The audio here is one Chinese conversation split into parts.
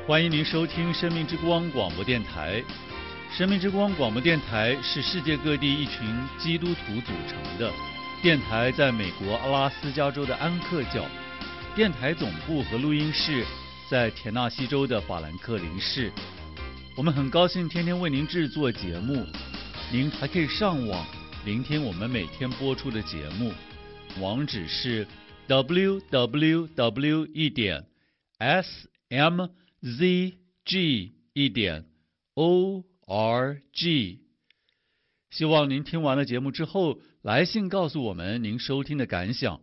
欢迎您收听生命之光广播电台。生命之光广播电台是世界各地一群基督徒组成的电台，在美国阿拉斯加州的安克角，电台总部和录音室在田纳西州的法兰克林市。我们很高兴天天为您制作节目，您还可以上网聆听我们每天播出的节目，网址是 www.smzg.org。 希望您听完了节目之后，来信告诉我们您收听的感想。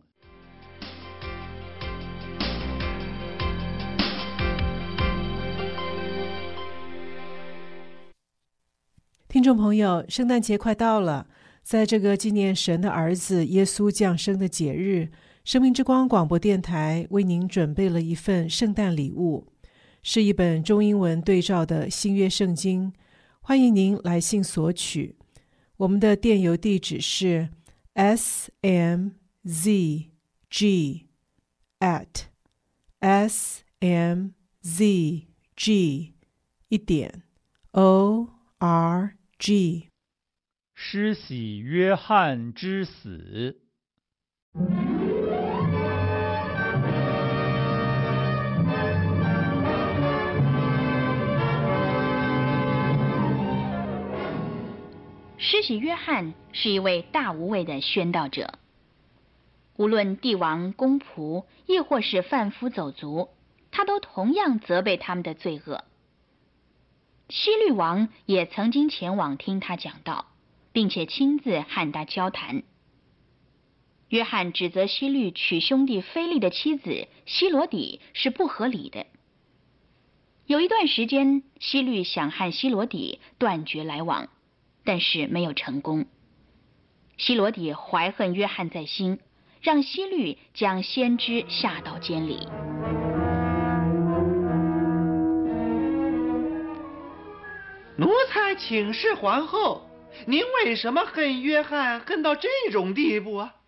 听众朋友，圣诞节快到了，在这个纪念神的儿子耶稣降生的节日，生命之光广播电台为您准备了一份圣诞礼物，是一本中英文对照的新约圣经，欢迎您来信索取。我们的电邮地址是 smzg@smzg.org。 施洗约翰之死。 施洗约翰是一位大无畏的宣道者，无论帝王、公仆，亦或是贩夫走卒，他都同样责备他们的罪恶。希律王也曾经前往听他讲道，并且亲自和他交谈。约翰指责希律娶兄弟腓力的妻子希罗底是不合理的。有一段时间，希律想和希罗底断绝来往，但是没有成功。希罗底怀恨约翰在心，让希律将先知下到监里。 奴才请示皇后，您为什么恨约翰恨到这种地步啊？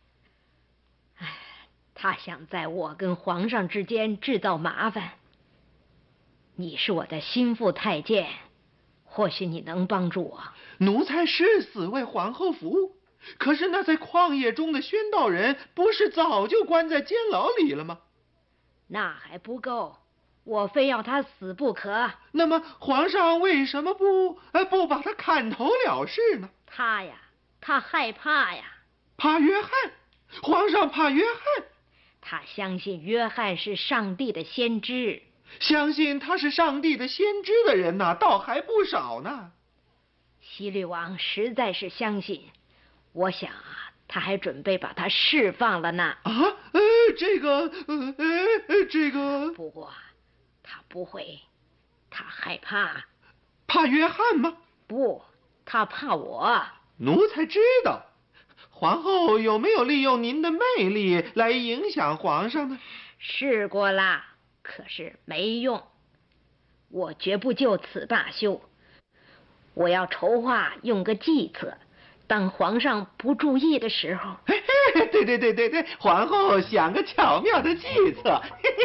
他想在我跟皇上之间制造麻烦。你是我的心腹太监，或许你能帮助我。 奴才誓死为皇后服务，可是那在旷野中的宣道人，不是早就关在监牢里了吗？ 那还不够，我非要他死不可。 那么皇上为什么不把他砍头了事呢？ 他害怕呀。 怕约翰？皇上怕约翰？ 他相信约翰是上帝的先知。 相信他是上帝的先知的人呐，倒还不少呢。 希律王实在是相信，我想他还准备把他释放了呢。 这个。 不过他不会，他害怕。 怕约翰吗？ 不，他怕我。 奴才知道。皇后有没有利用您的魅力来影响皇上呢？ 试过啦，可是没用。我绝不就此罢休。我要筹划用个计策，当皇上不注意的时候。 对，皇后想个巧妙的计策。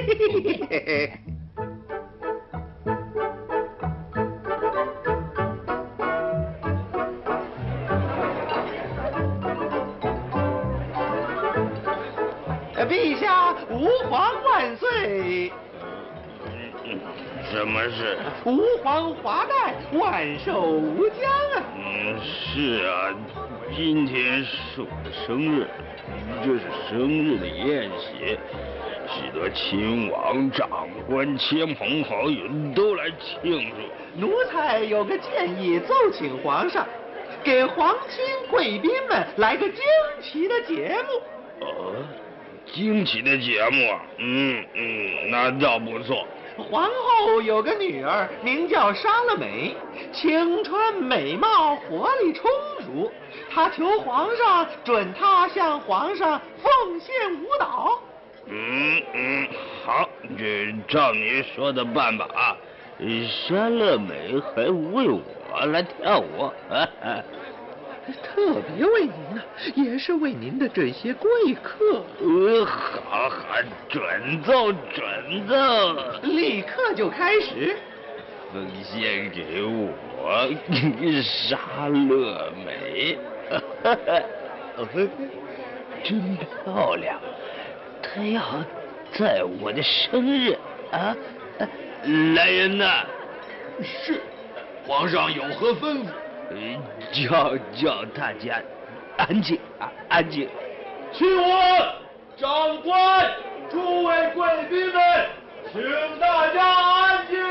陛下，吾皇万岁！ 什么事？ 吾皇华代，万寿无疆啊！ 是啊，今天是我的生日，这是生日的宴席，许多亲王、长官、亲朋好友都来庆祝。 奴才有个建议，奏请皇上，给皇亲贵宾们来个惊奇的节目。 惊奇的节目啊，那倒不错。 皇后有个女儿，名叫莎乐美，青春美貌，活力充足。她求皇上准她向皇上奉献舞蹈。 好，这照你说的办吧啊。莎乐美还为我来跳舞。 特别为您呢，也是为您的这些贵客。 好，准奏， 立刻就开始。 奉献给我莎乐美，真漂亮。她要在我的生日啊，来人呐！ 是，皇上有何吩咐？ 叫大家安静啊，安静。 请问长官，诸位贵宾们，请大家安静。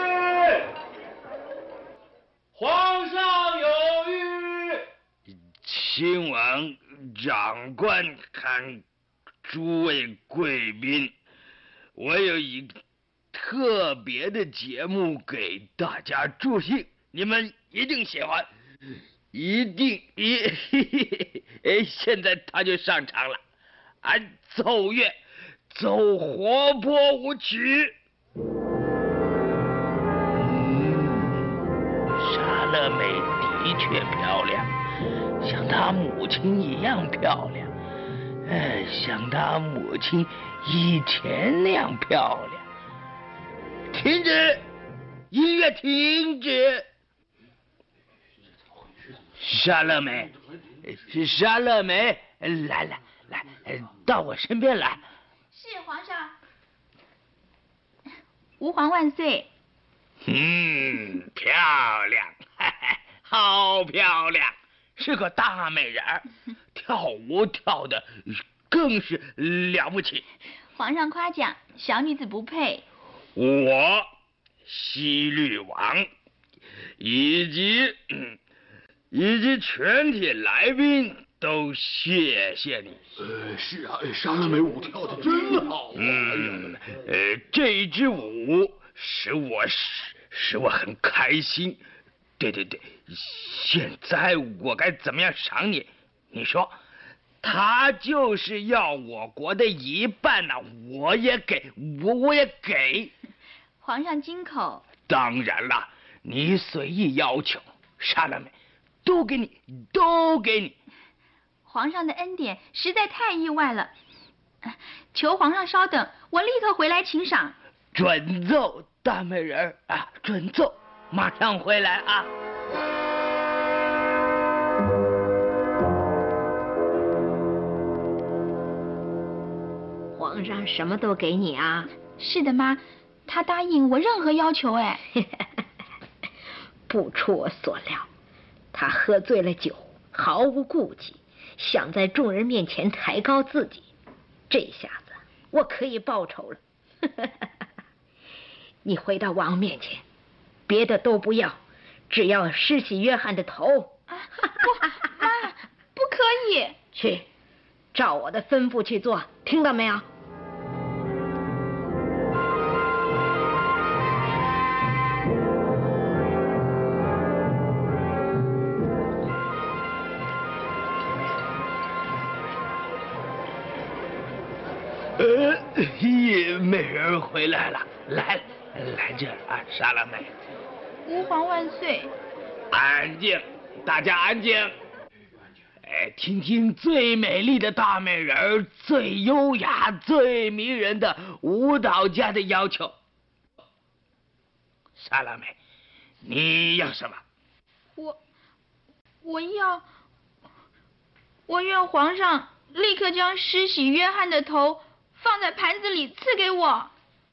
皇上有谕。 亲王长官看诸位贵宾，我有一个特别的节目给大家助兴，你们一定喜欢，现在他就上场了，奏乐，奏活泼舞曲。莎乐美的确漂亮，像她母亲一样漂亮，像她母亲以前那样漂亮。停止，音乐停止。莎乐美，来，到我身边来。 是皇上。吾皇万岁。 漂亮，好漂亮，是个大美人儿，跳舞跳得更是了不起。 皇上夸奖，小女子不配。 我西律王以及全体来宾都谢谢你。 是啊，莎乐美舞跳得真好啊。 这一支舞使我很开心。对，现在我该怎么样赏你？你说，他就是要我国的一半呢，我也给。 皇上金口。 当然了，你随意要求，莎乐美，都给你。 皇上的恩典实在太意外了，求皇上稍等，我立刻回来请赏。 准奏，大美人儿啊，准奏，马上回来啊。 皇上什么都给你啊？ 是的，妈，他答应我任何要求。 不出我所料，他喝醉了酒，毫无顾忌，想在众人面前抬高自己。这下子我可以报仇了。你回到王面前，别的都不要，只要施洗约翰的头。 妈，不可以。 去，照我的吩咐去做，听到没有？ 美人回来了，来这儿啊，莎乐美。 吾皇万岁。 安静，大家安静。听听最美丽的大美人、最优雅、最迷人的舞蹈家的要求。莎乐美，你要什么？ 我愿皇上立刻将施洗约翰的头放在盘子里赐给我。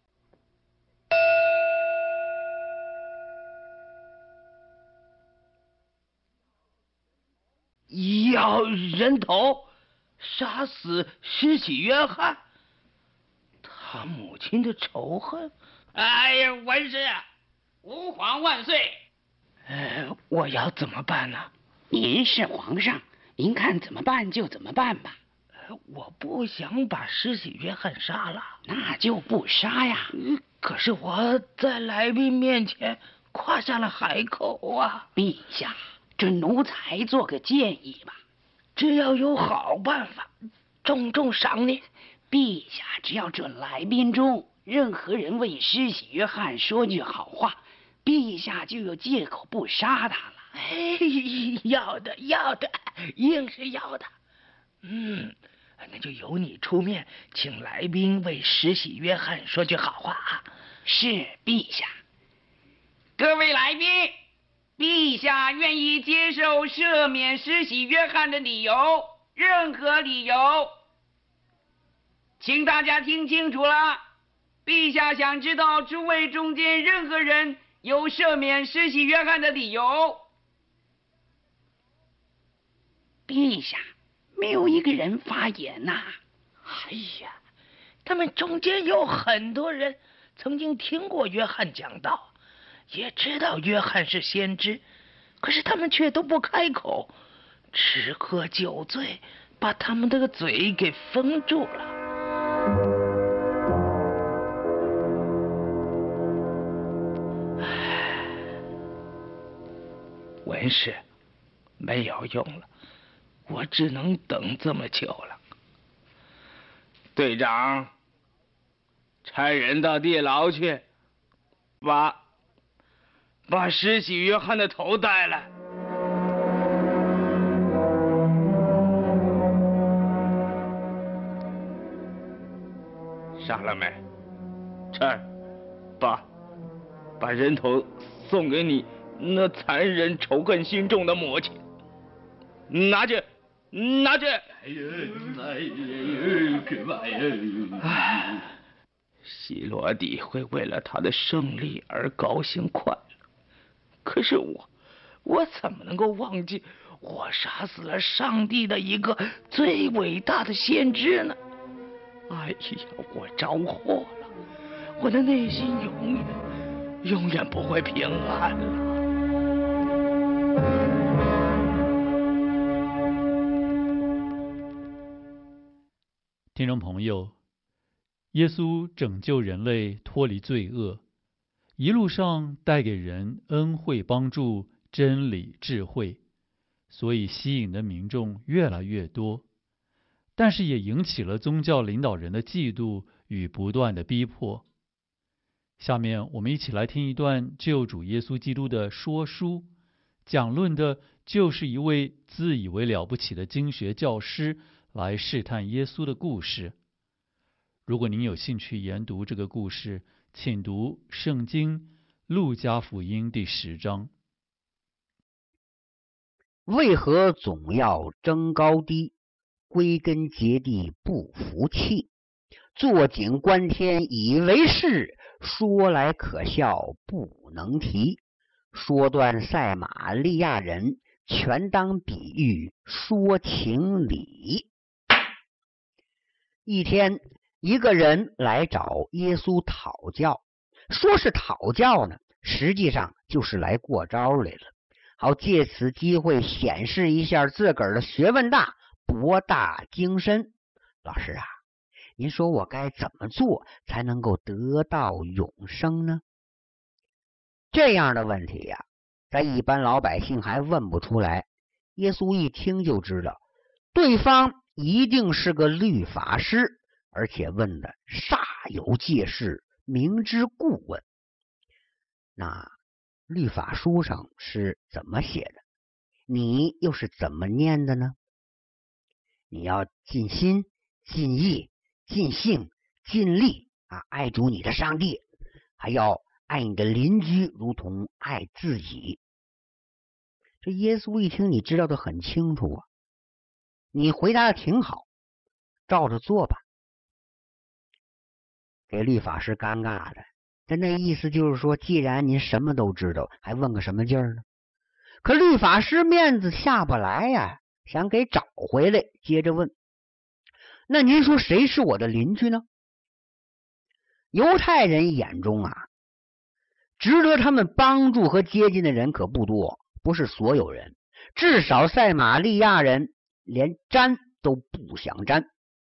要人头杀死施洗约翰，他母亲的仇恨。 哎呀，文师，吾皇万岁！ 我要怎么办呢？ 您是皇上，您看怎么办就怎么办吧。 我不想把施洗约翰杀了， 那就不杀呀。 可是我在来宾面前夸下了海口啊。 陛下，准奴才做个建议吧。 只要有好办法，重赏你。 陛下只要准来宾中任何人为施洗约翰说句好话，陛下就有借口不杀他了。 要的，硬是要的。那就由你出面，请来宾为施洗约翰说句好话啊。 是，陛下。各位来宾，陛下愿意接受赦免施洗约翰的理由，任何理由。请大家听清楚了，陛下想知道诸位中间任何人有赦免施洗约翰的理由。 陛下，没有一个人发言呐。哎呀，他们中间有很多人曾经听过约翰讲道，也知道约翰是先知，可是他们却都不开口，吃喝酒醉，把他们的嘴给封住了。文士，没有用了，我只能等这么久了。 队长，差人到地牢去，把施洗约翰的头带来。杀了没？差儿，把人头送给你那残忍仇恨心重的母亲。拿去！希罗底会为了他的胜利而高兴快乐，可是我怎么能够忘记我杀死了上帝的一个最伟大的先知呢？哎呀，我着火了，我的内心永远不会平安了。 听众朋友，耶稣拯救人类脱离罪恶，一路上带给人恩惠帮助、真理智慧，所以吸引的民众越来越多，但是也引起了宗教领导人的嫉妒与不断的逼迫。下面我们一起来听一段救主耶稣基督的说书，讲论的就是一位自以为了不起的经学教师来试探耶稣的故事。如果您有兴趣研读这个故事，请读圣经路加福音第10章。 为何总要争高低，归根结底不服气，坐井观天以为是，说来可笑不能提，说断赛马利亚人，全当比喻说情理。一天，一个人来找耶稣讨教，说是讨教呢，实际上就是来过招来了，好借此机会显示一下自个儿的学问大，博大精深。老师啊，您说我该怎么做才能够得到永生呢？这样的问题呀，在一般老百姓还问不出来。耶稣一听就知道，对方一定是个律法师，而且问的煞有介事，明知故问。那律法书上是怎么写的？你又是怎么念的呢？你要尽心、尽意、尽性、尽力爱主你的上帝，还要爱你的邻居如同爱自己。这耶稣一听，你知道的很清楚啊，你回答的挺好，照着做吧。给律法师尴尬的，但那意思就是说，既然您什么都知道，还问个什么劲儿呢？可律法师面子下不来呀，想给找回来，接着问：那您说谁是我的邻居呢？犹太人眼中值得他们帮助和接近的人可不多，不是所有人，至少赛马利亚人连沾都不想沾。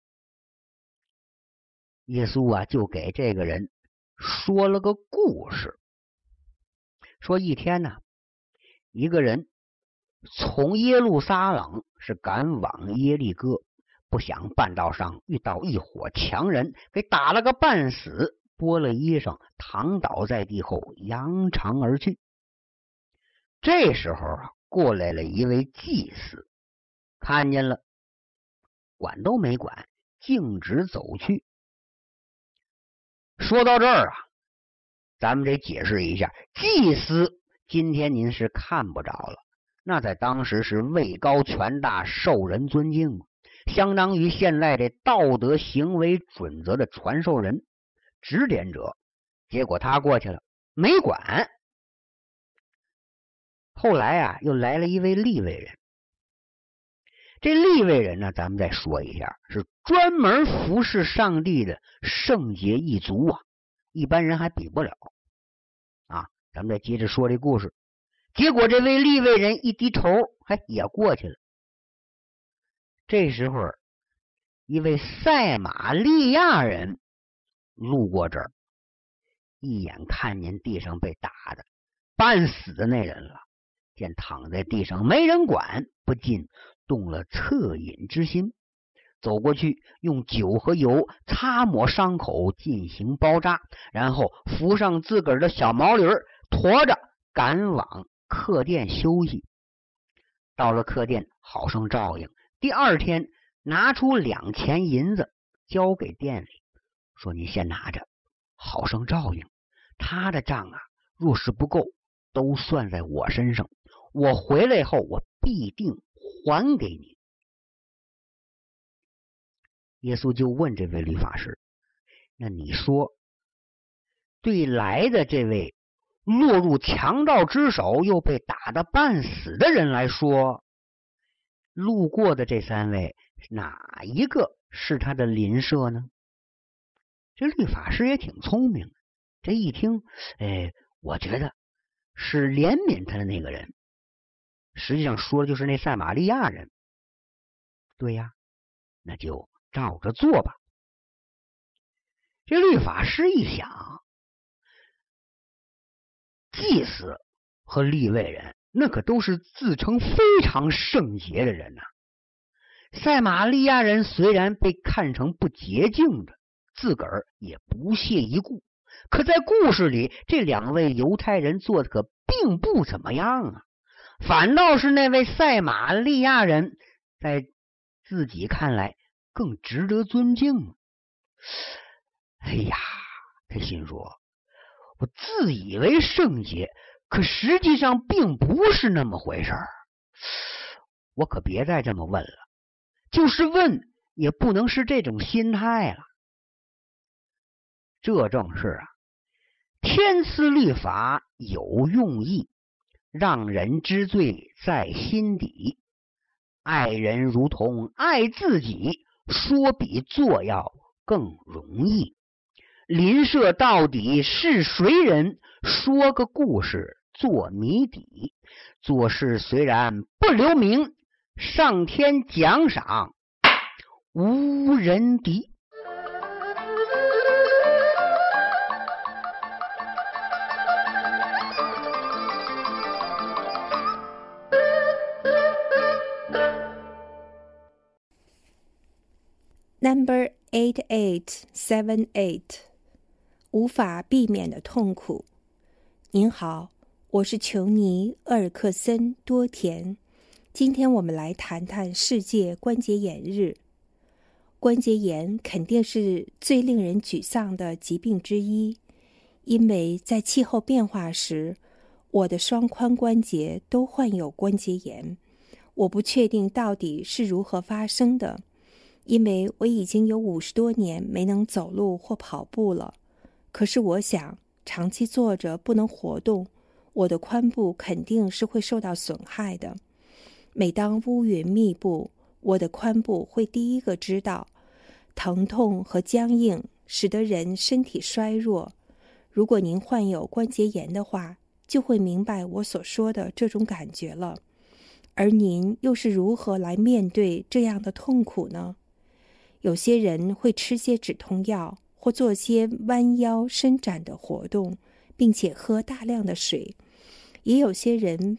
耶稣就给这个人说了个故事，说一天一个人从耶路撒冷是赶往耶利哥，不想半道上遇到一伙强人，给打了个半死，剥了衣裳，躺倒在地后，扬长而去。这时候过来了一位祭司，看见了，管都没管，径直走去。说到这儿啊，咱们得解释一下，祭司今天您是看不着了，那在当时是位高权大，受人尊敬嘛，相当于现在这道德行为准则的传授人、指点者。结果他过去了，没管。后来啊，又来了一位利未人。这利未人呢，咱们再说一下，是专门服侍上帝的圣洁一族啊，一般人还比不了啊。咱们再接着说这故事。结果这位利未人一低头，也过去了。这时候，一位塞马利亚人路过这儿，一眼看见地上被打的半死的那人了，见躺在地上没人管，不禁动了恻隐之心，走过去用酒和油擦抹伤口进行包扎，然后扶上自个儿的小毛驴，驮着赶往客店休息。到了客店，好生照应。第二天拿出2钱银子交给店里，说你先拿着，好生照应。他的账啊，若是不够，都算在我身上。我回来后，我必定还给你。耶稣就问这位律法师，那你说，对来的这位落入强盗之手又被打得半死的人来说，路过的这3位哪一个是他的邻舍呢？这律法师也挺聪明，这一听，我觉得是怜悯他的那个人，实际上说的就是那撒玛利亚人。对呀，那就照着做吧。这律法师一想，祭司和利未人那可都是自称非常圣洁的人呐。撒玛利亚人虽然被看成不洁净的，自个儿也不屑一顾，可在故事里这2位犹太人做的可并不怎么样啊，反倒是那位撒玛利亚人在自己看来更值得尊敬。哎呀，他心说，我自以为圣洁，可实际上并不是那么回事儿。我可别再这么问了，就是问也不能是这种心态了。这正是啊，天赐律法有用意，让人知罪在心底。爱人如同爱自己，说比做要更容易。邻舍到底是谁人？说个故事做谜底。做事虽然不留名，上天奖赏无人敌。 Number 8878， 无法避免的痛苦。您好，我是琼尼·厄尔克森·多田。今天我们来谈谈世界关节炎日。关节炎肯定是最令人沮丧的疾病之一，因为在气候变化时，我的双髋关节都患有关节炎。我不确定到底是如何发生的，因为我已经有50多年没能走路或跑步了。可是我想，长期坐着不能活动，我的髋部肯定是会受到损害的。每当乌云密布，我的髋部会第一个知道，疼痛和僵硬使得人身体衰弱。如果您患有关节炎的话，就会明白我所说的这种感觉了。而您又是如何来面对这样的痛苦呢？有些人会吃些止痛药，或做些弯腰伸展的活动，并且喝大量的水。也有些人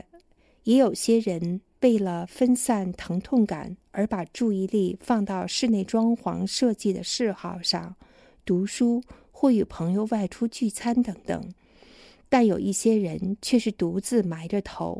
为了分散疼痛感而把注意力放到室内装潢设计的嗜好上，读书或与朋友外出聚餐等等。但有一些人却是独自埋着头，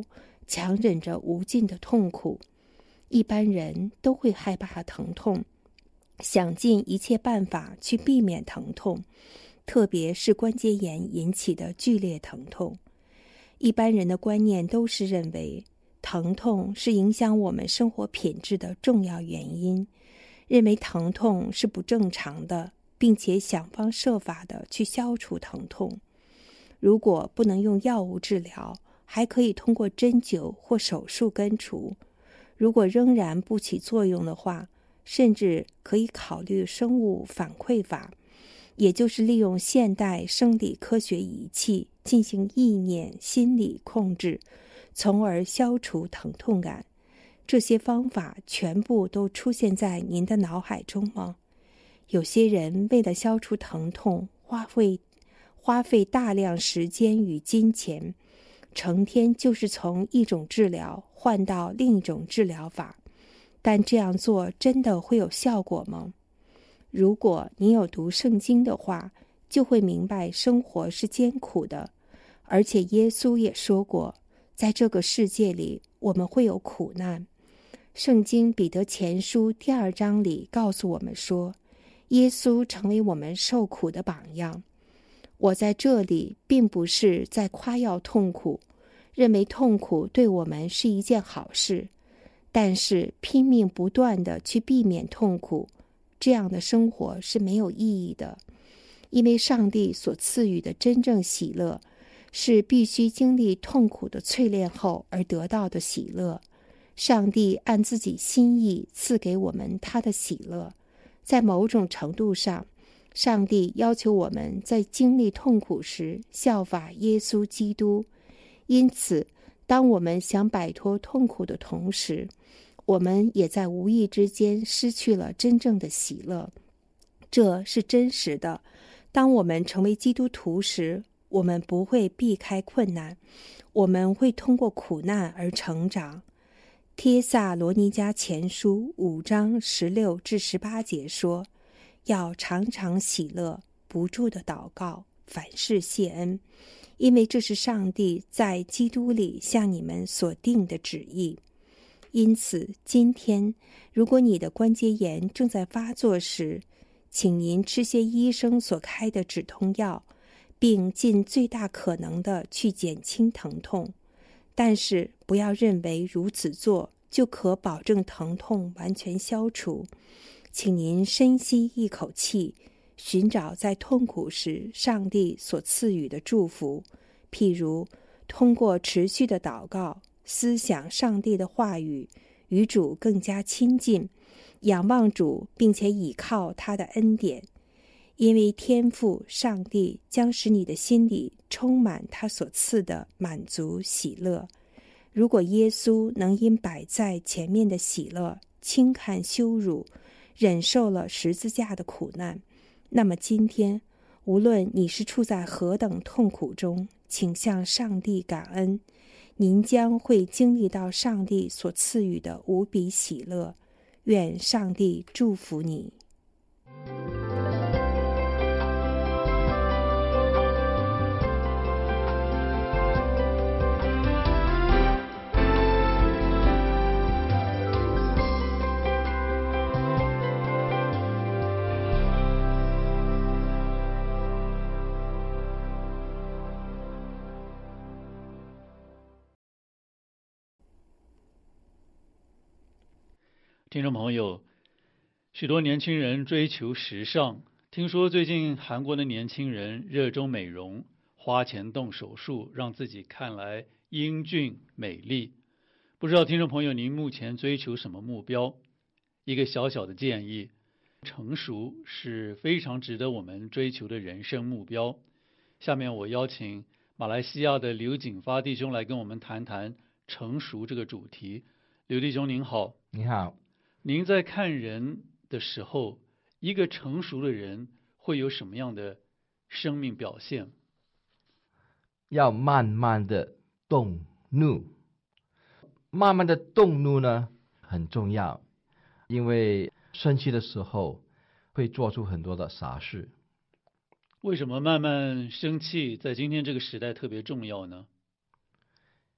强忍着无尽的痛苦。一般人都会害怕疼痛，想尽一切办法去避免疼痛，特别是关节炎引起的剧烈疼痛。一般人的观念都是认为疼痛是影响我们生活品质的重要原因，认为疼痛是不正常的，并且想方设法地去消除疼痛。如果不能用药物治疗，还可以通过针灸或手术根除。如果仍然不起作用的话，甚至可以考虑生物反馈法，也就是利用现代生理科学仪器进行意念心理控制，从而消除疼痛感。这些方法全部都出现在您的脑海中吗？有些人为了消除疼痛，花费大量时间与金钱，成天就是从一种治疗换到另一种治疗法，但这样做真的会有效果吗？如果你有读圣经的话，就会明白生活是艰苦的，而且耶稣也说过，在这个世界里我们会有苦难。圣经彼得前书第2章里告诉我们说，耶稣成为我们受苦的榜样。我在这里并不是在夸耀痛苦，认为痛苦对我们是一件好事，但是拼命不断地去避免痛苦，这样的生活是没有意义的。因为上帝所赐予的真正喜乐，是必须经历痛苦的淬炼后而得到的喜乐。上帝按自己心意赐给我们他的喜乐，在某种程度上，上帝要求我们在经历痛苦时效法耶稣基督。因此，当我们想摆脱痛苦的同时，我们也在无意之间失去了真正的喜乐。这是真实的。当我们成为基督徒时，我们不会避开困难，我们会通过苦难而成长。帖撒罗尼迦前书5章16至18节说，要常常喜乐，不住的祷告，凡事谢恩，因为这是上帝在基督里向你们所定的旨意。因此，今天如果你的关节炎正在发作时，请您吃些医生所开的止痛药，并尽最大可能的去减轻疼痛。但是不要认为如此做就可保证疼痛完全消除。请您深吸一口气，寻找在痛苦时上帝所赐予的祝福，譬如通过持续的祷告，思想上帝的话语，与主更加亲近，仰望主，并且倚靠他的恩典。因为天父上帝将使你的心里充满他所赐的满足喜乐。如果耶稣能因摆在前面的喜乐轻看羞辱，忍受了十字架的苦难，那么今天无论你是处在何等痛苦中，请向上帝感恩，您将会经历到上帝所赐予的无比喜乐。愿上帝祝福你。 听众朋友，许多年轻人追求时尚，听说最近韩国的年轻人热衷美容，花钱动手术，让自己看来英俊美丽。不知道听众朋友您目前追求什么目标？一个小小的建议，成熟是非常值得我们追求的人生目标。下面我邀请马来西亚的刘景发弟兄来跟我们谈谈成熟这个主题。刘弟兄您好。 你好。 您在看人的时候，一个成熟的人会有什么样的生命表现？ 要慢慢的动怒，慢慢的动怒呢很重要，因为生气的时候会做出很多的傻事。 为什么慢慢生气在今天这个时代特别重要呢？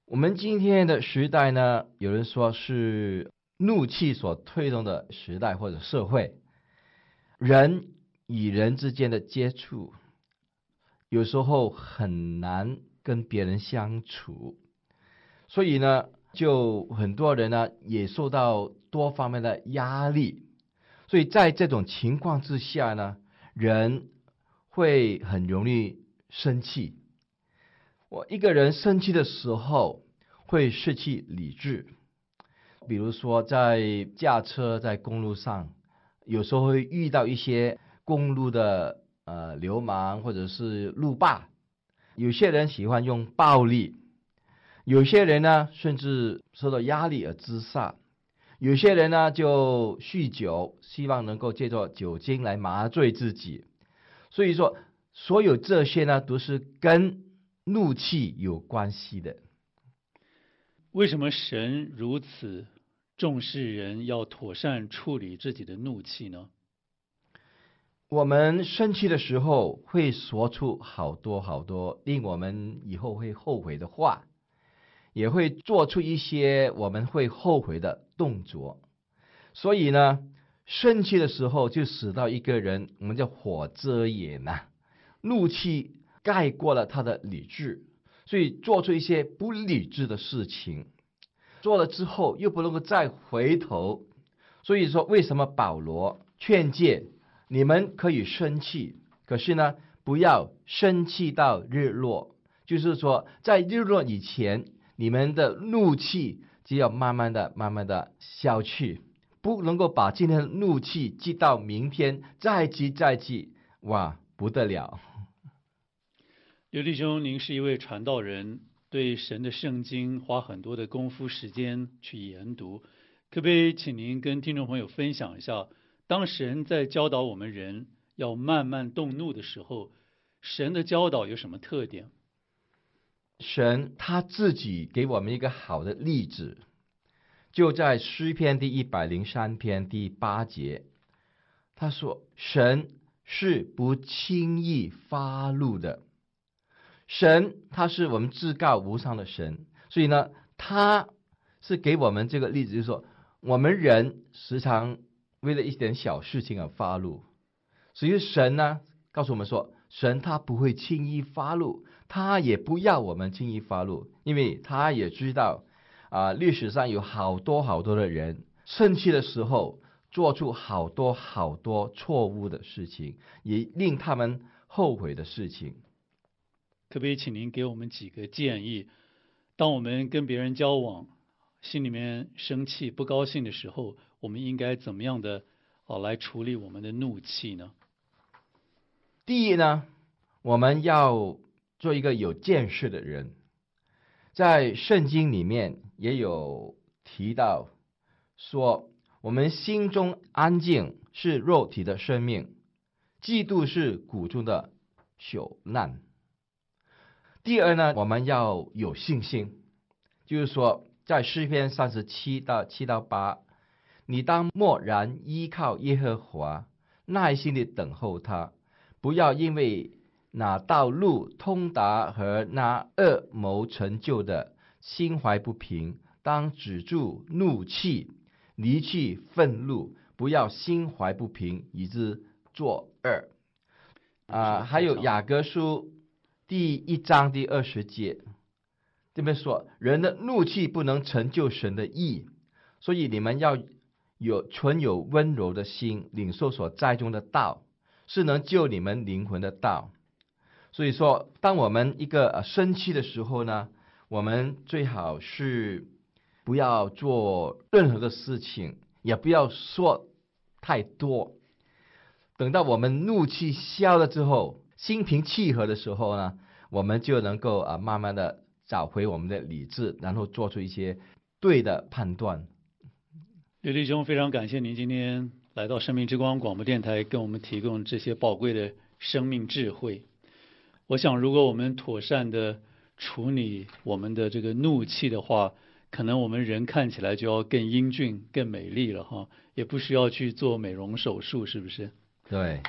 我们今天的时代呢，有人说是怒气所推动的时代或者社会，人与人之间的接触有时候很难跟别人相处，所以呢，就很多人呢也受到多方面的压力，所以在这种情况之下呢，人会很容易生气。我一个人生气的时候会失去理智，比如说在驾车在公路上，有时候会遇到一些公路的流氓或者是路霸，有些人喜欢用暴力，有些人呢甚至受到压力而自杀，有些人呢就酗酒，希望能够借助酒精来麻醉自己。所以说所有这些呢都是跟怒气有关系的。 为什么神如此重视人要妥善处理自己的怒气呢？ 我们生气的时候会说出好多令我们以后会后悔的话，也会做出一些我们会后悔的动作。所以呢，生气的时候就使到一个人，我们叫火遮眼怒气盖过了他的理智，所以做出一些不理智的事情，做了之后又不能够再回头。所以说为什么保罗劝诫你们可以生气，可是呢不要生气到日落，就是说在日落以前，你们的怒气就要慢慢的消去，不能够把今天的怒气积到明天，再积，哇，不得了。 刘弟兄，您是一位传道人，对神的圣经花很多的功夫时间去研读，可不可以请您跟听众朋友分享一下，当神在教导我们人要慢慢动怒的时候，神的教导有什么特点？ 神他自己给我们一个好的例子，就在诗篇第103篇第8节，他说神是不轻易发怒的。神他是我们至高无上的神，所以呢他是给我们这个例子，就是说我们人时常为了一点小事情而发怒，所以神呢告诉我们说，神他不会轻易发怒，他也不要我们轻易发怒，因为他也知道历史上有好多的人生气的时候做出好多错误的事情，也令他们后悔的事情。 可不可以请您给我们几个建议，当我们跟别人交往，心里面生气不高兴的时候，我们应该怎么样的来处理我们的怒气呢？ 第一呢，我们要做一个有见识的人。在圣经里面也有提到说，我们心中安静是肉体的生命，嫉妒是骨中的朽烂。第二呢，我们要有信心，就是说在诗篇37到7到8，你当默然依靠耶和华，耐心地等候他，不要因为那道路通达和那恶谋成就的心怀不平，当止住怒气，离去愤怒，不要心怀不平，以致作恶。还有雅各书第1章第20节，这边说人的怒气不能成就神的义，所以你们要存有温柔的心，领受所栽种的道，是能救你们灵魂的道。所以说当我们一个生气的时候呢，我们最好是不要做任何的事情，也不要说太多，等到我们怒气消了之后，心平气和的时候呢，我们就能够慢慢的找回我们的理智，然后做出一些对的判断。 刘弟兄，非常感谢您今天来到生命之光广播电台，跟我们提供这些宝贵的生命智慧。我想如果我们妥善的处理我们的这个怒气的话，可能我们人看起来就要更英俊更美丽了哈，也不需要去做美容手术，是不是？ 对。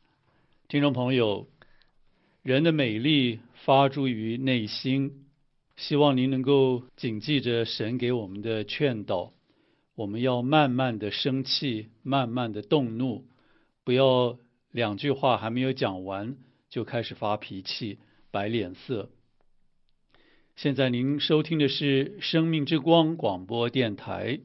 听众朋友，人的美丽发诸于内心， 希望您能够谨记着神给我们的劝导，我们要慢慢的生气，慢慢的动怒，不要2句话还没有讲完就开始发脾气，摆脸色。现在您收听的是生命之光广播电台。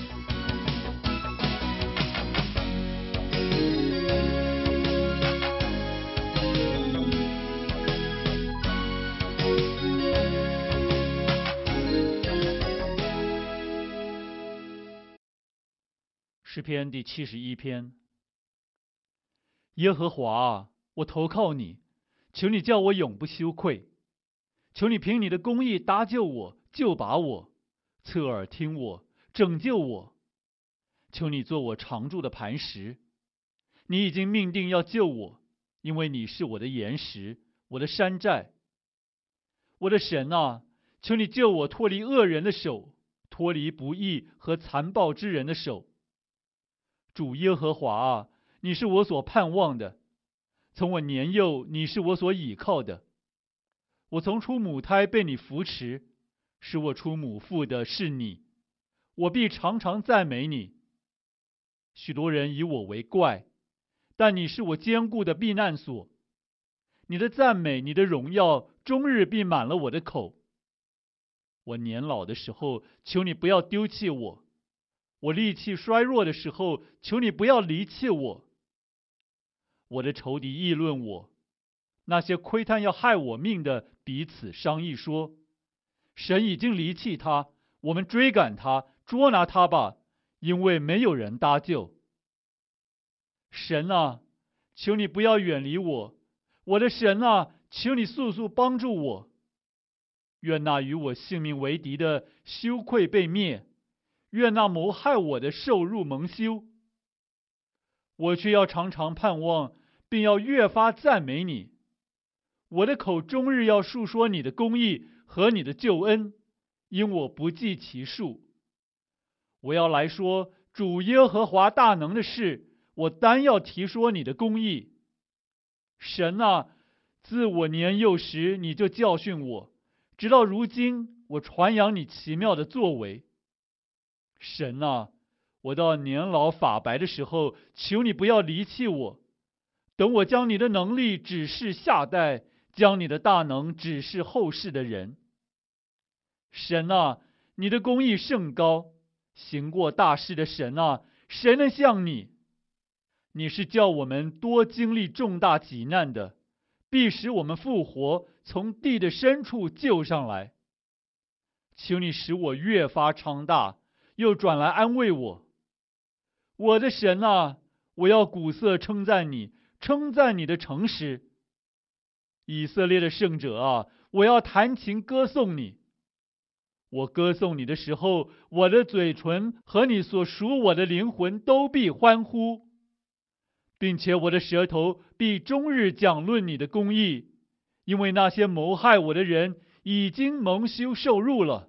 诗篇第71篇。耶和华啊，我投靠你，求你叫我永不羞愧。求你凭你的公义搭救我，救拔我，侧耳听我，拯救我。求你做我常住的磐石。你已经命定要救我，因为你是我的岩石，我的山寨。我的神啊，求你救我脱离恶人的手，脱离不义和残暴之人的手。主耶和华啊，你是我所盼望的，从我年幼，你是我所倚靠的。我从出母胎被你扶持，使我出母腹的是你，我必常常赞美你。许多人以我为怪，但你是我坚固的避难所。你的赞美，你的荣耀，终日必满了我的口。我年老的时候，求你不要丢弃我。我力气衰弱的时候，求你不要离弃我。我的仇敌议论我，那些窥探要害我命的彼此商议说，神已经离弃他，我们追赶他，捉拿他吧，因为没有人搭救。神啊，求你不要远离我，我的神啊，求你速速帮助我。愿那与我性命为敌的羞愧被灭，愿那谋害我的受辱蒙羞。我却要常常盼望，并要越发赞美你。我的口终日要述说你的公义和你的救恩，因我不计其数。我要来说主耶和华大能的事，我单要提说你的公义。神啊，自我年幼时你就教训我，直到如今我传扬你奇妙的作为。神啊，我到年老发白的时候，求你不要离弃我。等我将你的能力指示下代，将你的大能指示后世的人。神啊，你的公义甚高，行过大事的神啊，谁能像你？你是叫我们多经历重大急难的，必使我们复活，从地的深处救上来。求你使我越发昌大，又转来安慰我。我的神啊，我要鼓瑟称赞你，称赞你的诚实。以色列的圣者啊，我要弹琴歌颂你。我歌颂你的时候，我的嘴唇和你所属我的灵魂都必欢呼，并且我的舌头必终日讲论你的公义，因为那些谋害我的人已经蒙羞受辱了。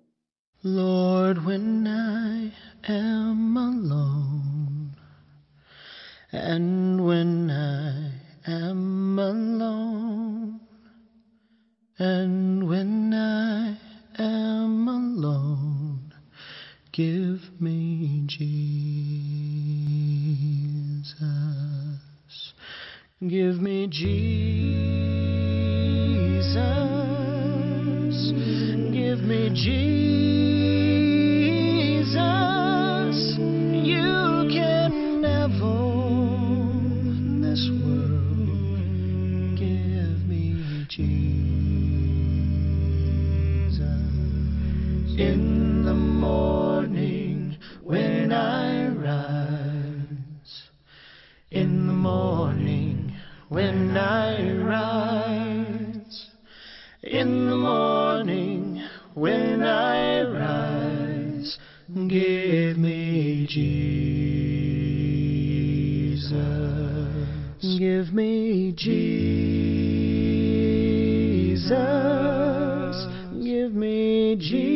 Lord, when I am alone, and when I am alone, and when I am alone, give me Jesus, give me Jesus, give me Jesus, you can never in this world give me Jesus. In the morning when I rise, in the morning when I rise, in the morning when I rise, give me Jesus, give me Jesus, give me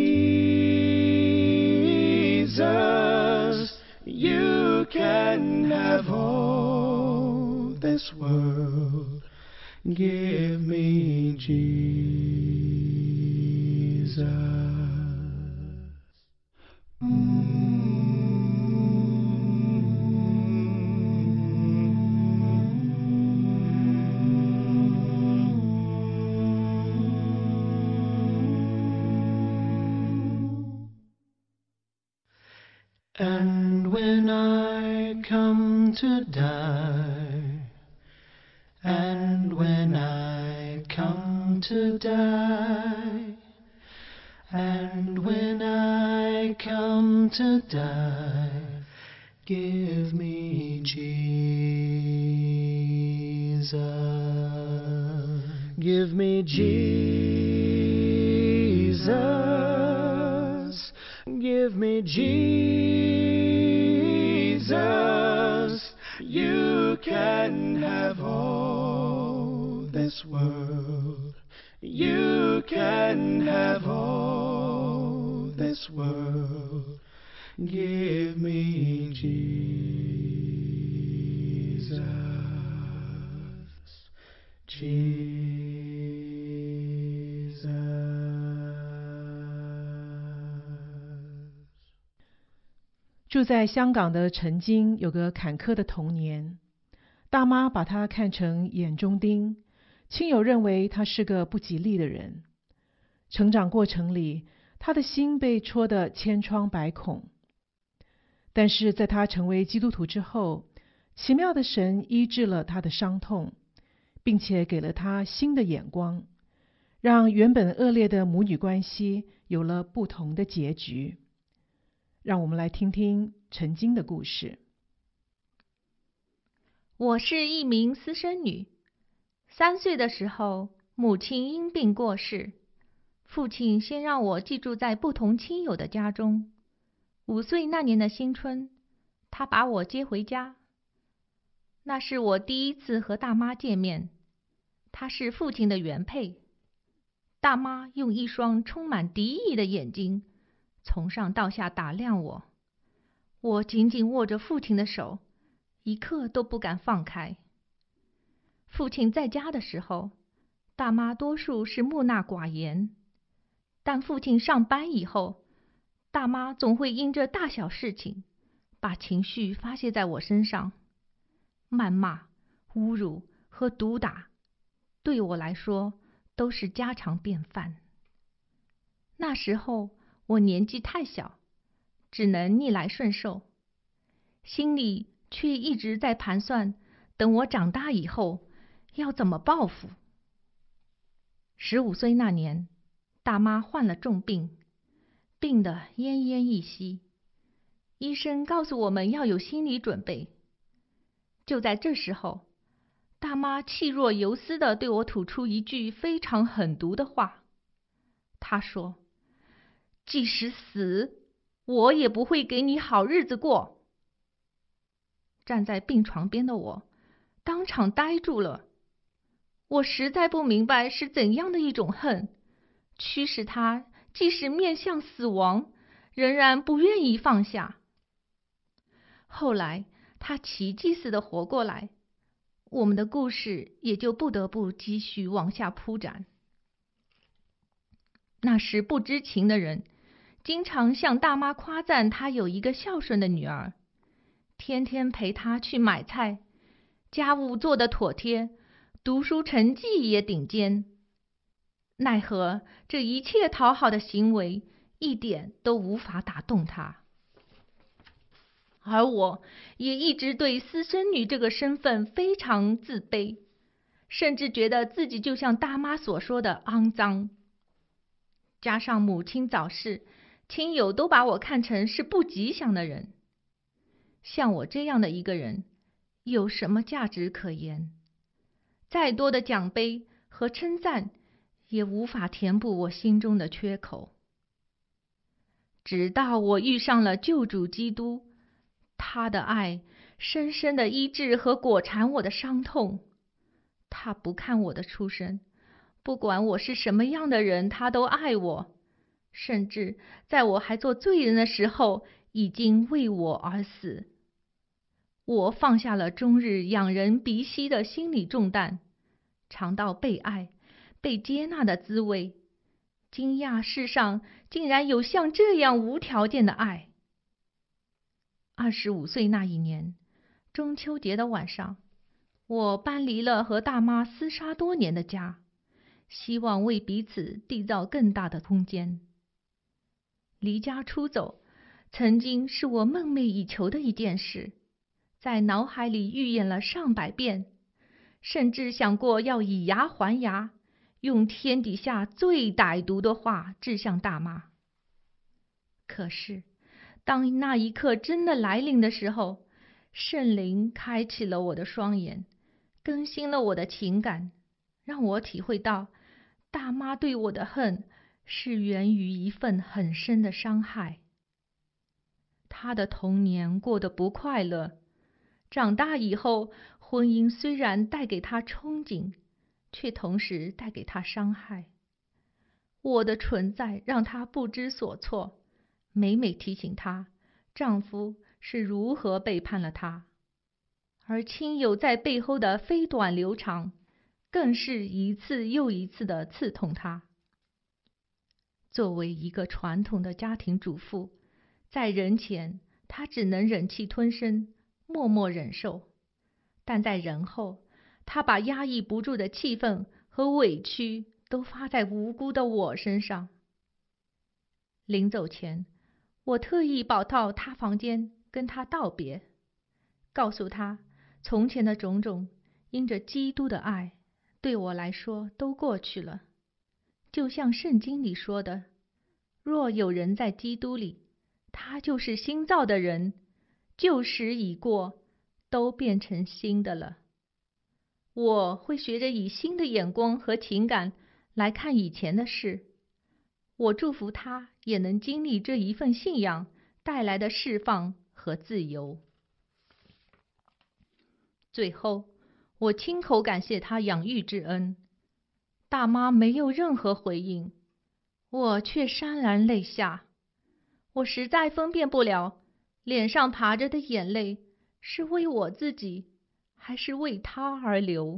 Jesus, you can have all this world, give me Jesus. And when I come to die, and when I come to die, and when I come to die, give me Jesus. Give me Jesus. Give me Jesus. You can have all this world. You can have all this world. Give me Jesus. Jesus. 住在香港的陈晶有个坎坷的童年，大妈把他看成眼中钉，亲友认为他是个不吉利的人。成长过程里，他的心被戳得千疮百孔。但是在他成为基督徒之后，奇妙的神医治了他的伤痛，并且给了他新的眼光，让原本恶劣的母女关系有了不同的结局。让我们来听听陈晶的故事。 我是一名私生女，3岁的时候，母亲因病过世，父亲先让我寄住在不同亲友的家中。5岁那年的新春，他把我接回家。那是我第一次和大妈见面，她是父亲的原配。大妈用一双充满敌意的眼睛从上到下打量我，我紧紧握着父亲的手，一刻都不敢放开。父亲在家的时候，大妈多数是木讷寡言，但父亲上班以后，大妈总会因着大小事情，把情绪发泄在我身上。谩骂、侮辱和毒打，对我来说都是家常便饭。那时候我年纪太小，只能逆来顺受，心里却一直在盘算，等我长大以后要怎么报复。15岁那年，大妈患了重病，病得奄奄一息。医生告诉我们要有心理准备。就在这时候，大妈气若游丝地对我吐出一句非常狠毒的话。她说：“即使死，我也不会给你好日子过。”站在病床边的我当场呆住了。我实在不明白是怎样的一种恨，驱使他即使面向死亡，仍然不愿意放下。后来他奇迹似的活过来，我们的故事也就不得不继续往下铺展。那时不知情的人经常向大妈夸赞她有一个孝顺的女儿，天天陪她去买菜，家务做得妥帖，读书成绩也顶尖。奈何这一切讨好的行为一点都无法打动她。而我也一直对私生女这个身份非常自卑，甚至觉得自己就像大妈所说的肮脏。加上母亲早逝，亲友都把我看成是不吉祥的人。像我这样的一个人，有什么价值可言？再多的奖杯和称赞，也无法填补我心中的缺口。直到我遇上了救主基督，他的爱深深地医治和裹缠我的伤痛。他不看我的出身，不管我是什么样的人，他都爱我，甚至在我还做罪人的时候，已经为我而死。我放下了终日仰人鼻息的心理重担，尝到被爱、被接纳的滋味， 惊讶世上竟然有像这样无条件的爱。25岁那一年，中秋节的晚上，我搬离了和大妈厮杀多年的家，希望为彼此缔造更大的空间。离家出走，曾经是我梦寐以求的一件事，在脑海里预演了上百遍，甚至想过要以牙还牙，用天底下最歹毒的话指向大妈。可是当那一刻真的来临的时候，圣灵开启了我的双眼，更新了我的情感，让我体会到大妈对我的恨是源于一份很深的伤害。她的童年过得不快乐，长大以后，婚姻虽然带给她憧憬，却同时带给她伤害。我的存在让她不知所措，每每提醒她丈夫是如何背叛了她，而亲友在背后的飞短流长，更是一次又一次地刺痛她。作为一个传统的家庭主妇，在人前她只能忍气吞声，默默忍受，但在人后，她把压抑不住的气愤和委屈都发在无辜的我身上。临走前，我特意跑到她房间跟她道别，告诉她从前的种种因着基督的爱对我来说都过去了。就像圣经里说的，若有人在基督里，他就是新造的人，旧时已过，都变成新的了。我会学着以新的眼光和情感来看以前的事。我祝福他也能经历这一份信仰带来的释放和自由。最后，我亲口感谢他养育之恩。大妈没有任何回应，我却潸然泪下。我实在分辨不了，脸上爬着的眼泪是为我自己，还是为他而流。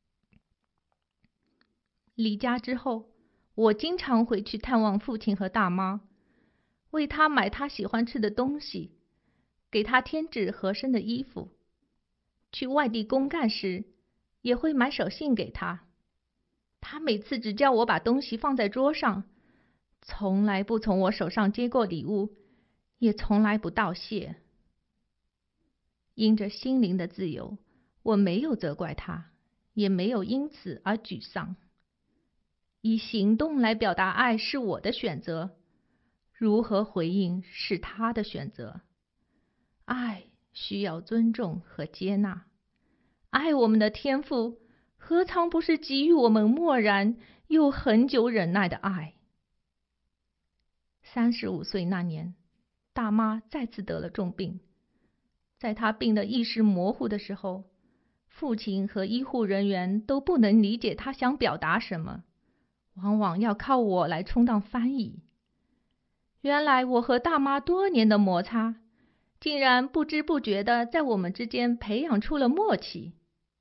离家之后，我经常回去探望父亲和大妈，为他买他喜欢吃的东西，给他添置合身的衣服。去外地公干时，也会买手信给他。他每次只叫我把东西放在桌上，从来不从我手上接过礼物，也从来不道谢。因着心灵的自由，我没有责怪他，也没有因此而沮丧。以行动来表达爱是我的选择，如何回应是他的选择。爱需要尊重和接纳，爱我们的天父何尝不是给予我们默然又很久忍耐的爱。35岁那年，大妈再次得了重病。在她病得意识模糊的时候，父亲和医护人员都不能理解她想表达什么，往往要靠我来充当翻译。原来我和大妈多年的摩擦，竟然不知不觉地在我们之间培养出了默契。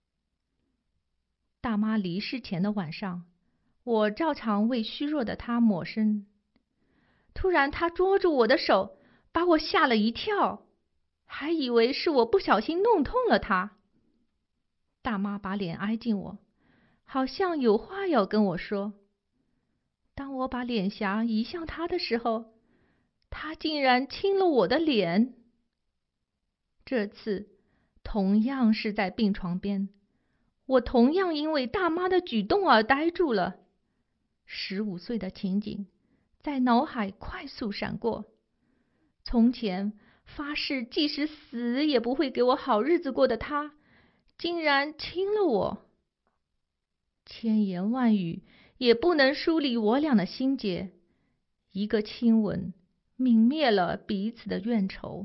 大妈离世前的晚上，我照常为虚弱的她抹身。突然她捉住我的手，把我吓了一跳，还以为是我不小心弄痛了她。大妈把脸挨近我，好像有话要跟我说。当我把脸颊移向她的时候，她竟然亲了我的脸。这次同样是在病床边，我同样因为大妈的举动而呆住了。15岁的情景在脑海快速闪过。从前发誓即使死也不会给我好日子过的他，竟然亲了我。千言万语也不能梳理我俩的心结，一个亲吻泯灭了彼此的怨仇。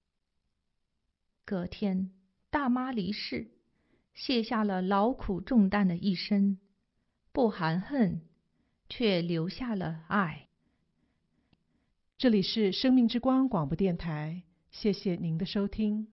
隔天，大妈离世，卸下了劳苦重担的一生，不含恨，却留下了爱。 这里是生命之光广播电台，谢谢您的收听。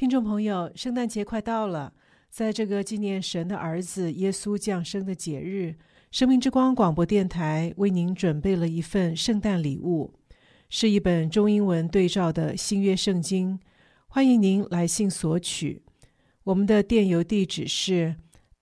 听众朋友，圣诞节快到了，在这个纪念神的儿子耶稣降生的节日，生命之光广播电台为您准备了一份圣诞礼物，是一本中英文对照的新约圣经，欢迎您来信索取。我们的电邮地址是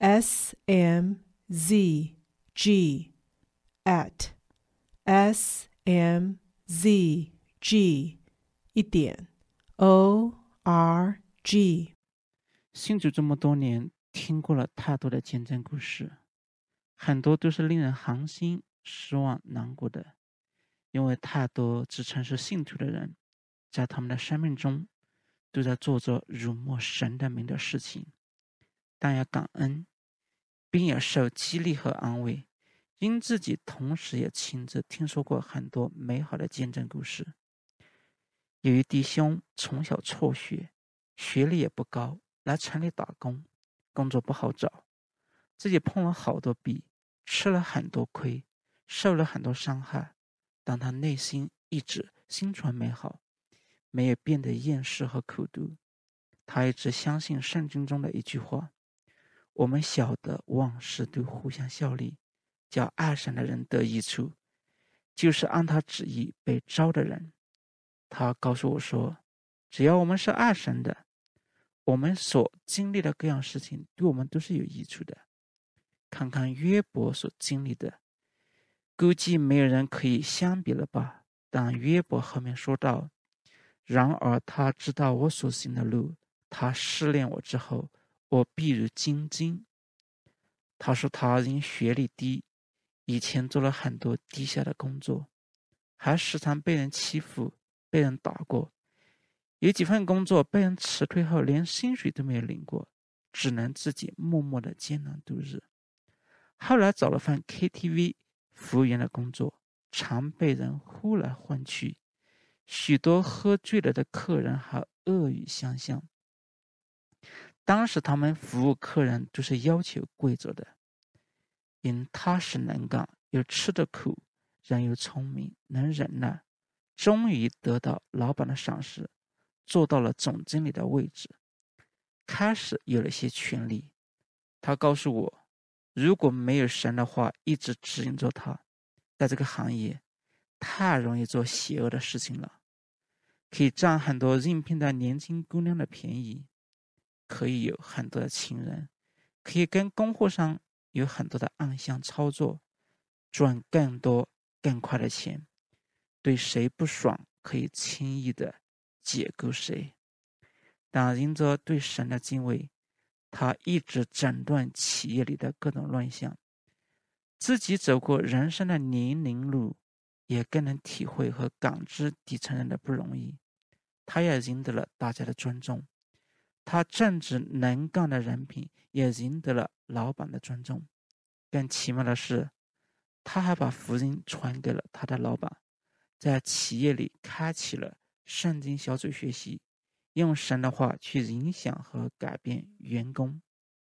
smzg@smzg.org。 信主这么多年，听过了太多的见证故事，很多都是令人寒心、失望、难过的，因为太多自称是信徒的人，在他们的生命中都在做着辱没神的名的事情，但要感恩，并也受激励和安慰，因自己同时也亲自听说过很多美好的见证故事。有一弟兄从小辍学，学历也不高，来城里打工，工作不好找，自己碰了好多壁，吃了很多亏，受了很多伤害，但他内心一直心存美好，没有变得厌世和苦毒。他一直相信圣经中的一句话：我们晓得万事都互相效力，叫爱神的人得益处，就是按他旨意被招的人。他告诉我说，只要我们是爱神的，我们所经历的各样事情对我们都是有益处的。看看约伯所经历的，估计没有人可以相比了吧。但约伯后面说道，然而他知道我所行的路，他试炼我之后，我必如精金。他说他因学历低，以前做了很多低下的工作，还时常被人欺负，被人打过，有几份工作被人辞退后连薪水都没有领过，只能自己默默的艰难度日。后来找了份 KTV 服务员的工作，常被人呼来唤去，许多喝醉了的客人还恶语相向。当时他们服务客人都是要求跪着的。因踏实能干，又吃得苦，人又聪明，能忍耐，终于得到老板的赏识，做到了总经理的位置，开始有了些权利。他告诉我，如果没有神的话一直指引着他，在这个行业太容易做邪恶的事情了，可以占很多应聘的年轻姑娘的便宜，可以有很多的情人，可以跟供货商有很多的暗箱操作，赚更多更快的钱，对谁不爽可以轻易的解雇谁。但因着对神的敬畏，他一直诊断企业里的各种乱象，自己走过人生的泥泞路，也更能体会和感知底层人的不容易。他也赢得了大家的尊重，他正直能干的人品也赢得了老板的尊重。更奇妙的是，他还把福音传给了他的老板，在企业里开启了圣经小组学习，用神的话去影响和改变员工。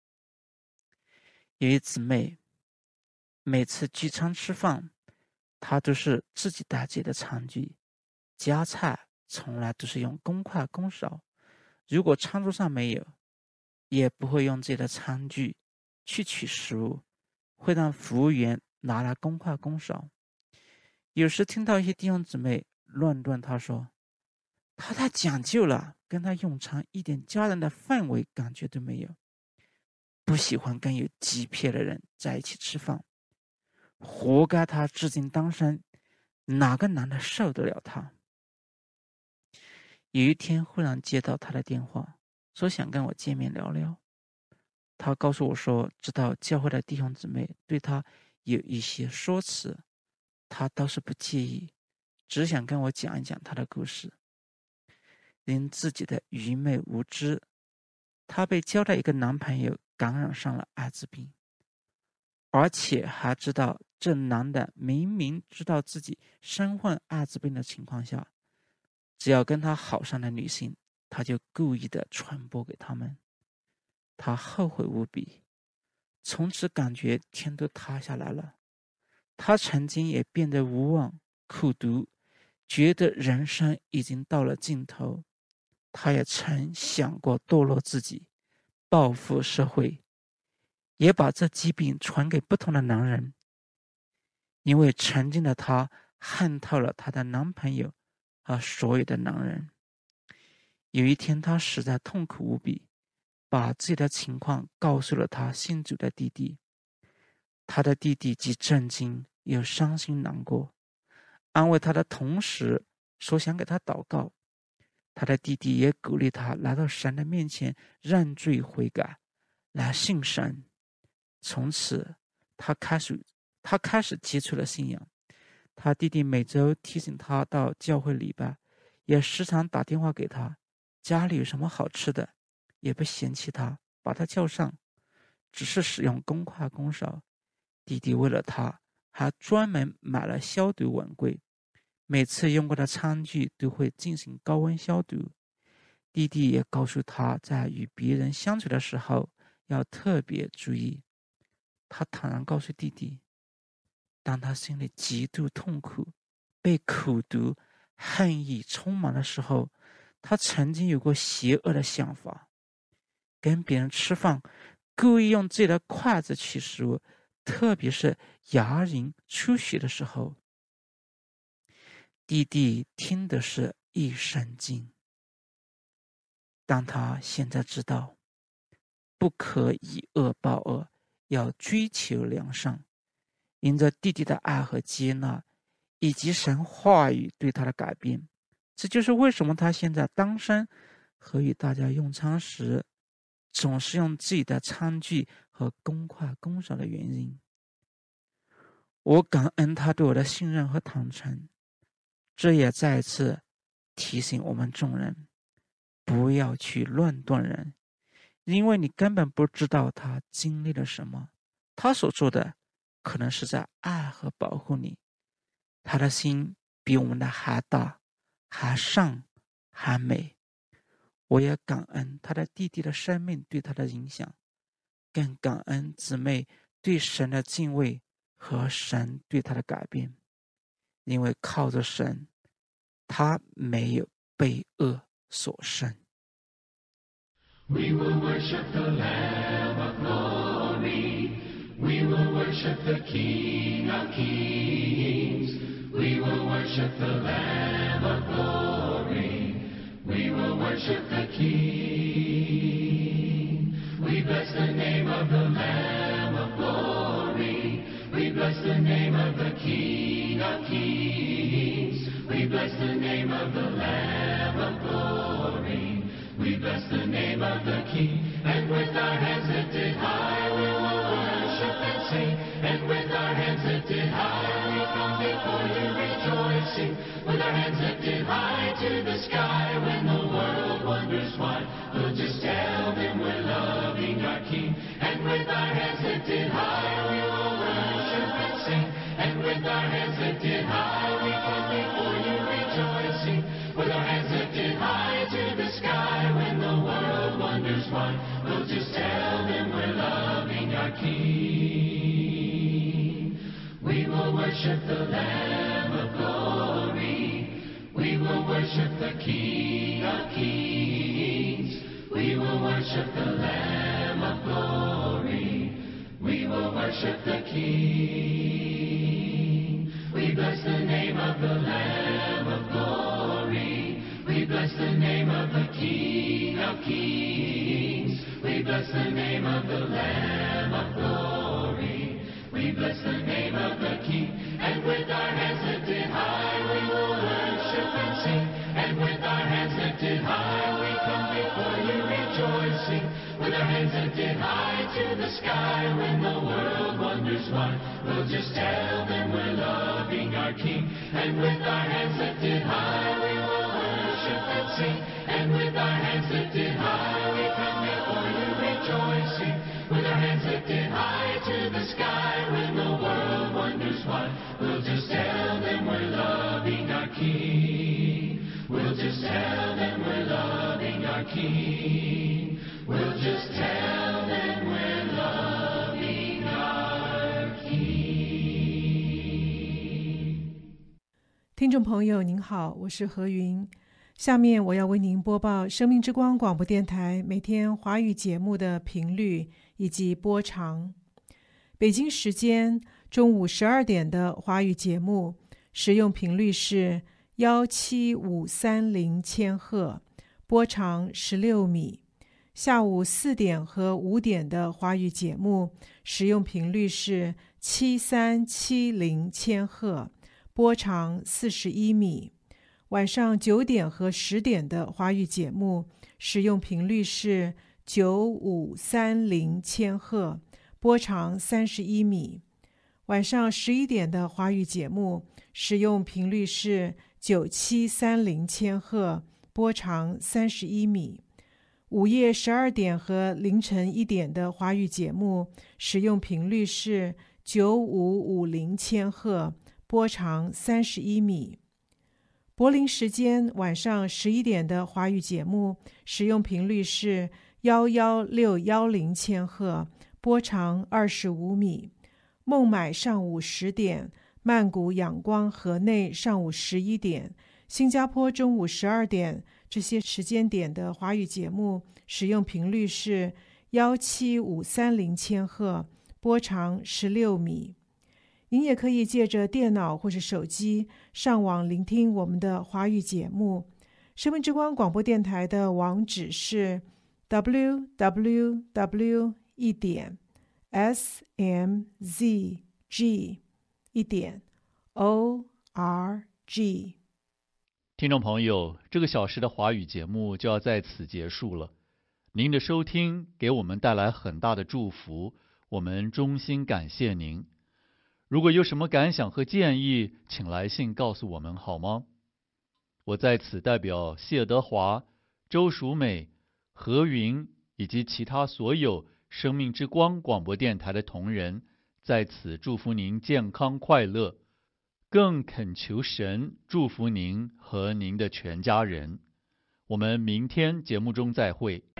有一姊妹，每次聚餐吃饭，她都是自己带自己的餐具，夹菜从来都是用公筷公勺，如果餐桌上没有，也不会用自己的餐具去取食物，会让服务员拿来公筷公勺。有时听到一些弟兄姊妹乱断他说，他太讲究了，跟他用餐一点家人的氛围感觉都没有，不喜欢跟有极僻的人在一起吃饭，活该他至今单身，哪个男的受得了他。有一天忽然接到他的电话，说想跟我见面聊聊。他告诉我说，知道教会的弟兄姊妹对他有一些说辞，他倒是不介意，只想跟我讲一讲他的故事。因自己的愚昧无知，她被交的一个男朋友感染上了艾滋病，而且还知道这男的明明知道自己身患艾滋病的情况下，只要跟他好上的女性，他就故意的传播给他们。他后悔无比，从此感觉天都塌下来了。他曾经也变得无望苦毒，觉得人生已经到了尽头， 他也曾想过堕落自己，报复社会，也把这疾病传给不同的男人。因为曾经的她恨透了她的男朋友和所有的男人。有一天，她实在痛苦无比，把自己的情况告诉了她信主的弟弟。她的弟弟既震惊又伤心难过，安慰她的同时说想给她祷告。她的弟弟也鼓励她来到神的面前认罪悔改，来信神。从此她开始接触了信仰。她弟弟每周提醒她到教会礼拜，也时常打电话给她，家里有什么好吃的也不嫌弃她，把她叫上，只是使用公筷公勺。弟弟为了她还专门买了消毒碗柜，每次用过的餐具都会进行高温消毒。弟弟也告诉她，在与别人相处的时候要特别注意。他坦然告诉弟弟，当他心里极度痛苦，被苦毒、恨意充满的时候，他曾经有过邪恶的想法，跟别人吃饭，故意用自己的筷子取食物，特别是牙龈出血的时候。弟弟听的是一身惊。但他现在知道，不可以恶报恶，要追求良善。因着弟弟的爱和接纳，以及神话语对他的改变，这就是为什么他现在单身和与大家用餐时总是用自己的餐具和公筷公勺的原因。我感恩他对我的信任和坦诚，这也再次提醒我们众人，不要去乱断人，因为你根本不知道他经历了什么，他所做的可能是在爱和保护你。他的心比我们的还大，还善，还美。我也感恩他的弟弟的生命对他的影响，更感恩姊妹对神的敬畏和神对他的改变。因为靠着神，他没有被恶所胜。 We will worship the Lamb of glory. We will worship the King of kings. We will worship the Lamb of glory. We will worship the King. We bless the name of the Lamb of glory. We bless the name of the King of kings. We bless the name of the Lamb of glory. We bless the name of the King. And with our hands lifted high, we will worship and sing. And with our hands lifted high, we come before you rejoicing. With our hands lifted high to the sky, when the world wonders why, we'll just tell them we're loving our King. And with our hands lifted high, we will worship and sing. And with our hands lifted high, we come before you rejoicing. With our hands lifted high to the sky, when the world wonders why, we'll just tell them we're loving our King. We will worship the Lamb of glory. We will worship the King of kings. We will worship the Lamb of glory. We will worship the King. We bless the name of the Lamb of glory. We bless the name of the King of kings. We bless the name of the Lamb of glory. We bless the name of the King. And with our hands lifted high, we will worship and sing. And with our hands lifted high, we come before you rejoicing. With our hands lifted high to the sky, when the world wonders why, we'll just tell them we're loving our King. And with our hands lifted high, we will worship and sing. And with our hands lifted high, we come before you rejoicing. With our hands lifted high to the sky, when the world wonders why, we'll just tell them we're loving our King. We'll just tell them we're loving our King. We'll just tell them we're loving our King. 听众朋友您好，我是何云。 下面我要为您播报生命之光广播电台每天华语节目的频率以及播长。北京时间中午12点的华语节目使用频率是17530千赫，波长16米。下午4点和5点的华语节目使用频率是7370千赫，波长41米。晚上9点和10点的华语节目使用频率是9530千赫，波长31米。晚上11点的华语节目使用频率是9730千赫，波长31米。午夜12点和凌晨1点的华语节目使用频率是9550千赫，波长31米。柏林时间晚上11点的华语节目使用频率是11610千赫，波长25米。孟买上午10点，曼谷仰光河内上午11点，新加坡中午12点，这些时间点的华语节目使用频率是17530千赫，波长16米。您也可以借着电脑或是手机上网聆听我们的华语节目。生命之光广播电台的网址是 www.smzg.org。 听众朋友，这个小时的华语节目就要在此结束了。您的收听给我们带来很大的祝福，我们衷心感谢您。如果有什么感想和建议，请来信告诉我们好吗？我在此代表谢德华、周淑美、何云以及其他所有生命之光广播电台的同仁，在此祝福您健康快乐，更恳求神祝福您和您的全家人。我们明天节目中再会。